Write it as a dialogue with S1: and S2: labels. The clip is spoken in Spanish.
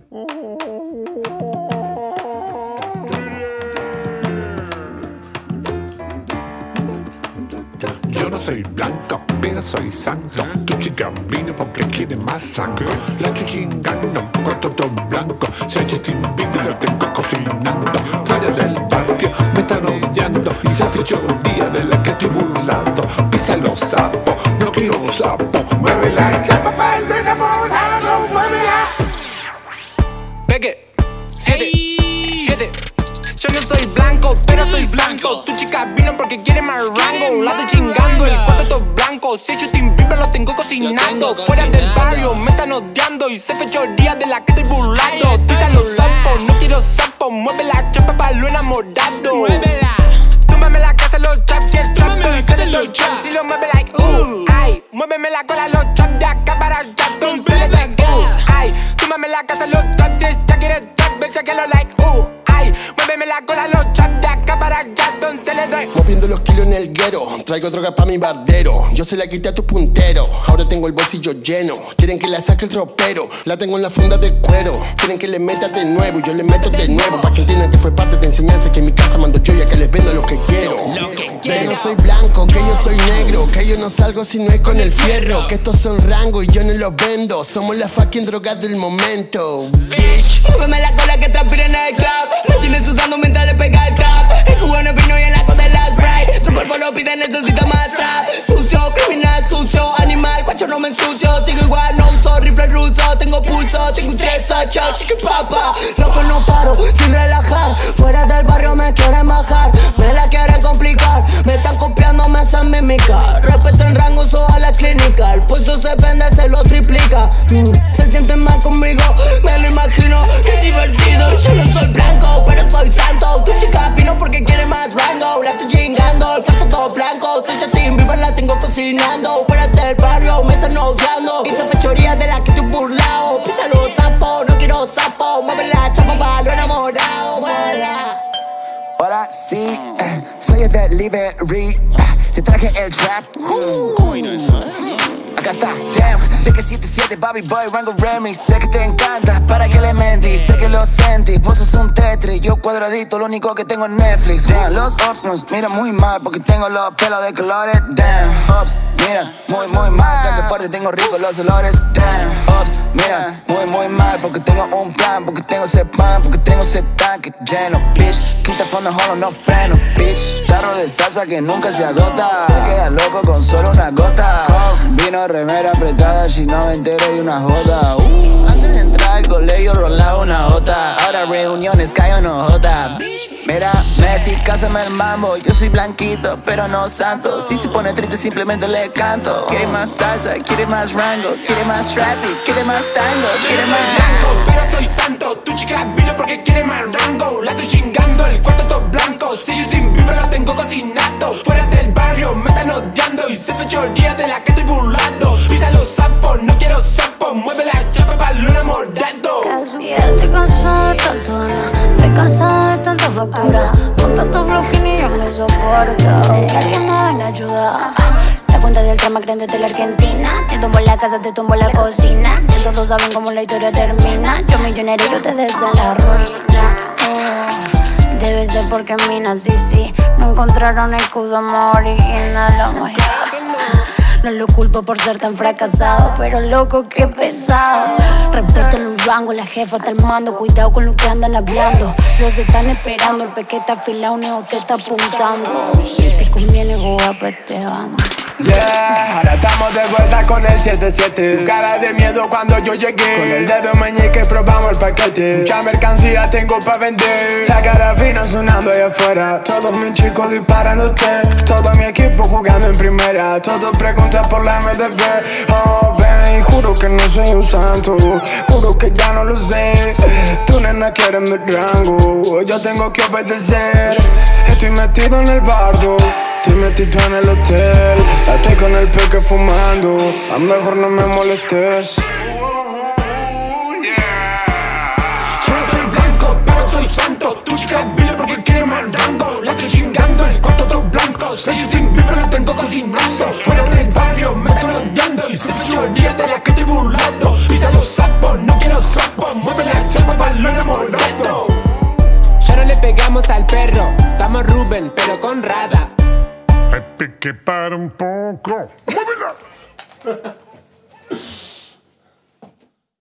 S1: Yo no soy blanco, pero soy santo. Tu chica vino porque quiere más sangre. La estoy chingando, cuarto todo blanco. Si hay Justin Bieber lo tengo cocinando. Fuera del patio me están odiando. Y se fichó un día de la que estoy burlando. Pisa los sapos, no quiero sapo. Mueve la chapa para el enamorado. Muévela.
S2: Peque, 7. Yo no soy blanco, pero soy blanco. Tu chica vino porque quiere más rango. La estoy chingando, el cuarto todo blanco. Si es Justin Bieber lo tengo cocinando. Fuera del barrio me están odiando. Y se fechoría de la que estoy burlando. Tira los sapos, no quiero sapos. Mueve la chapa para lo enamorado. Túmbame la casa, los traps y el trap. Y se los traps y lo mueve like ay, muéveme la cola, los traps de acá para allá. Entonces le doy ay, túmbame la casa, los traps y ella quiere trap. Ve chequealo like ay, muéveme la cola, los traps de acá para allá. Entonces le doy
S3: moviendo los kilos en el guero. Traigo droga pa' mi bardero. Yo se la quité a tu puntero. Ahora tengo el bolsillo lleno. Quieren que la saque el ropero. La tengo en la funda de cuero. Quieren que le meta de nuevo. Yo le meto de nuevo. Pa' que entiendan que fue parte de enseñanza. Que en mi casa mando yo y a que les vendo lo que quiero. Que no soy blanco, que yo soy negro. Que yo no salgo si no es con el fierro. Que estos son rangos y yo no los vendo. Somos la fucking droga del momento, bitch.
S4: Muéveme la cola que transpira en el club. Me tiene sudando mientras le pega el trap. El cubano vino y en la cosa de la Sprite. Su cuerpo lo pide, necesita más trap. Sucio, criminal, sucio, animal. Cuacho no me ensucio, sigo igual, no uso rifle ruso. Tengo pulso, tengo un 3-8, chicken papa. Loco no paro, sin relajar. Fuera del barrio me quieren bajar. Me la quieren complicar. Me están copiando, me hacen mímica. Respeto en rango, a la clínica. El pulso se vende, se lo triplica. Se sienten mal conmigo, me lo imagino. Qué divertido, yo no soy blanco, pero soy santo. Tu chica vino porque quiere más rango. La estoy chingando, el cuarto todo blanco. Soy Justin Bieber, la tengo cocinando. Fuera del barrio me están odiando. Hice fechoría de la que estoy burlao. Pisa los sapos, no quiero sapo. Mueve la chapa pa' lo enamorado. Muela.
S5: Ahora sí, soy el delivery. Te traje el trap. Acá está, damn. De que 7-7, Bobby Boy, Rango Remix. Sé que te encanta, para que le mentí. Sé que lo sentí, vos sos un Tetris. Yo cuadradito, lo único que tengo es Netflix. Damn, los Ops nos miran muy mal porque tengo los pelos de colores. Damn, Ops miran muy mal. Tanto fuerte, tengo rico los olores. Damn, Ops miran muy mal porque tengo un plan. Porque tengo ese pan, porque tengo ese tanque lleno, bitch. Quinta fondo, holo, no freno, bitch. Tarro de salsa que nunca se agota. Te quedas loco con solo una gota. Vino remera apretada, chino entero y una jota. Antes de entrar al colegio rolaba una jota. Ahora reuniones cae una jota. Mira, Messi, cásame el mambo. Yo soy blanquito, pero no santo. Si se pone triste simplemente le canto. Quiere más salsa, quiere más rango. Quiere más trappy, quiere más tango. Quiere más
S2: blanco, pero soy santo. Tu chica vino porque quiere más rango. La estoy chingando, el cuarto todo blanco. Si Justin Bieber lo tengo cocinando. Fuera del barrio me están odiando. Y se fechoría de la que estoy burlando. Pisa los sapos, no quiero sapos. Mueve la chapa pa' lo enamorado.
S6: Ya estoy cansado de tanto ganar. Estoy cansado de tanta factura. Con tanto flow que ni yo me soporto. Que alguien me venga a ayudar. La cuenta del trama grande de la Argentina. Te tumbo la casa, te tumbo la cocina. Ya todos saben cómo la historia termina. Yo millonario y ustedes en la ruina. Debe ser porque minas, sí. No encontraron excusa más original. Oh my God. No lo culpo por ser tan fracasado, pero loco, qué pesado. Respeto en los rangos, la jefa está al mando. Cuidado con lo que andan hablando. Los están esperando, el pequete afilado, Neo te está apuntando. Te conviene jugar pa' este bando.
S7: Yeah, ahora estamos de vuelta con el 7-7. Tu cara de miedo cuando yo llegué. Con el dedo meñique probamos el paquete. Mucha mercancía tengo pa' vender. La carabina sonando allá afuera. Todos mis chicos disparándote. Todo mi equipo jugando en primera. Todos preguntan por la MDB. Oh, ven, juro que no soy un santo. Juro que ya no lo sé. Tu nena quiere mi rango. Yo tengo que obedecer. Estoy metido en el bardo. Estoy metido en el hotel. Estoy con el peque fumando. A lo mejor no me molestes.
S2: Yo no soy blanco, pero soy santo. Tu chica vino porque quiere más rango. La estoy chingando, el cuarto todo blanco. Soy Justin Bieber, lo tengo cocinando. Fuera del barrio me están odiando. Y se fechoría de la que estoy burlando. Pisa los sapos, no quiero sapos. Mueve la chapa pero con Rada.
S1: Hay pique para un poco. ¡Muévela!